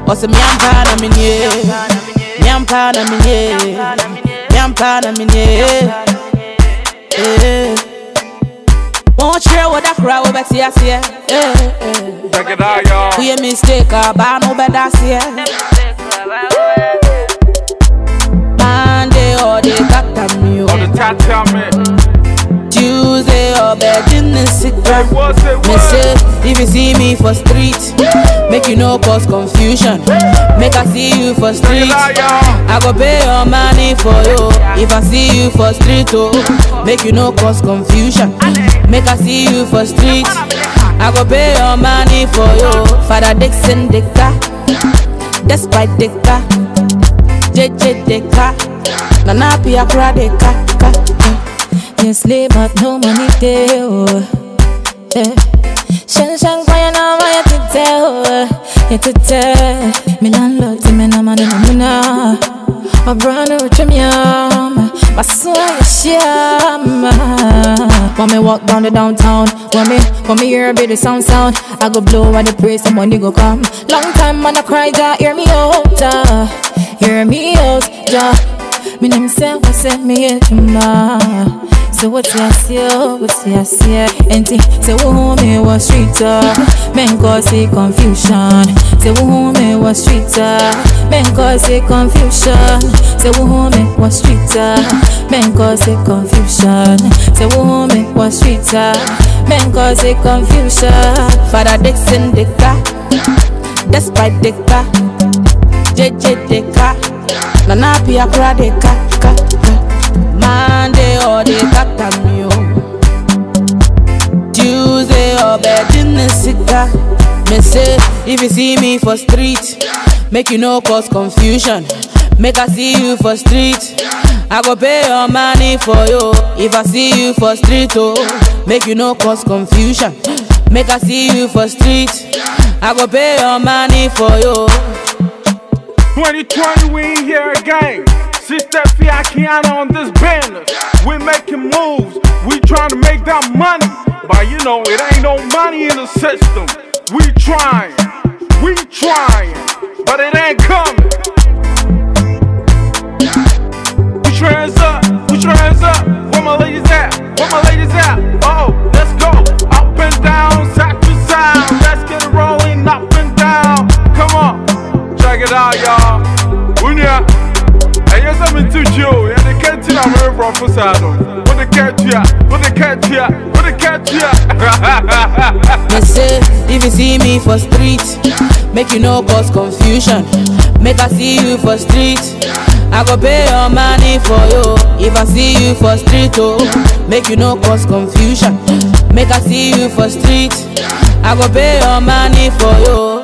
Ose miampa na minye, miampa na minye, miampa na minye. Won't share what that crowd will bet yes, yeah. Check it out, y'all. We a mistake, but no better see. Monday or the tata me, Oh, the tata me. Tuesday or begging the sick. Me say, if you see me for street, make you no cause confusion. Make I see you for street, I go pay your money for you. If I see you for street, oh, make you no cause confusion. Make I see you for street, I go pay your money for you. Father Dixon Dicka, despite Dicka, JJ Dicka, Nana Pia Kra Dicka. Yes, slave but no money there. Shan kwaya na maya tete. Me landlord me na mani na. A brand new chimyam, masua yashama. When me walk down the downtown, when me hear a bit of sound, I go blow at the praise, some money go come. Long time man I cry, ja, hear me out, hear me out, ja. Me name say what send me here to ma. So what's your say? Enti say who me was street men cause confusion. Say who me was street men cause confusion. Say who me was street men cause confusion. Say who me was street men cause confusion. Father Dixon Dicka, despite Dicka, JJ Dicka, Nana Pia Kra Dicka. Monday or the tata me, Tuesday or begging the sick. Me say, if you see me for street, make you no cause confusion. Make I see you for street, I go pay your money for you. If I see you for street, oh, make you no cause confusion. Make I see you for street, I go pay your money for you. 2020 we ain't here again. Sister Fiakiana on this banner. We making moves, we trying to make that money. But you know, it ain't no money in the system. We trying, but it ain't coming. Put your hands up, where my ladies at, Oh, let's go, up and down, side to side. Let's get it rolling, up and down. Come on, check it out, y'all. Unya. And yes, I'm into you. And they can't tell I'm very prophesied. What they catch ya? Me say, if you see me for street, make you no cause confusion. Make I see you for street, I go pay your money for you. If I see you for street, oh, make you no cause confusion. Make I see you for street, I go pay your money for you.